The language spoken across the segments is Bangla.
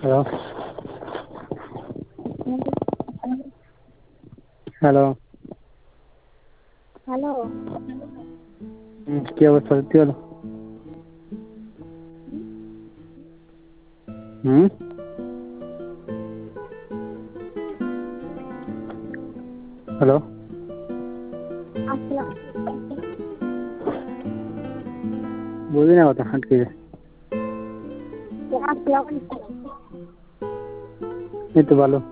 Hello hello hello. কি অবস্থা? সত্যি হলো? হুম হ্যালো আসসালাম। বুঝি না কথা আটকে যায়। আসসালামু আলাইকুম। এই তো ভালো।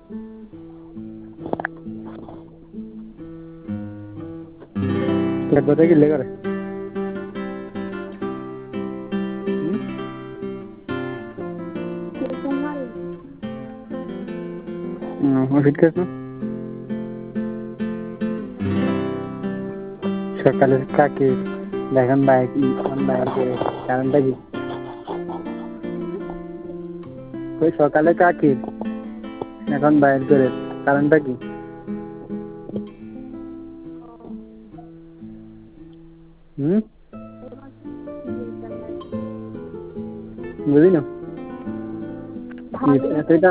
কোথায় গেলে করে? ওষুধ খাস না? সকালে কাকে দেখেন বাইক বাইকে কারণটা কি? ওই সকালে কাকে এখন বাইর করে কারণটা কি? হুম বুঝি না এটা।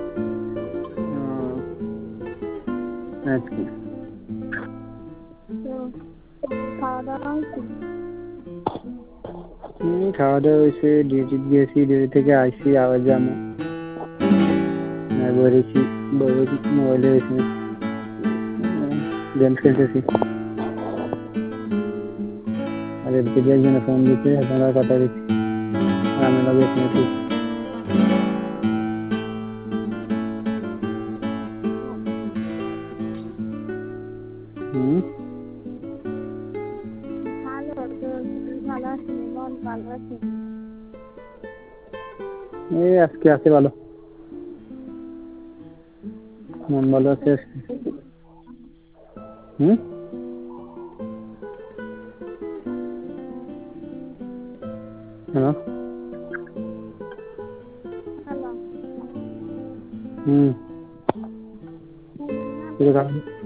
আচ্ছা খাওয়া দাওয়া হয়েছে, ডিউটি গিয়েছি, ডিউটি থেকে আসছি আবার যাবো। বেরিয়েছি মোবাইলে এসে গেম খেলতেছি। আর এদিকে যে একজনে ফোন দিচ্ছে আপনারা কথা দিচ্ছি আমি লগে শুনেছি। এই আজকে আছে ভালো, মন ভালো আছে আজকে। হ্যালো হুম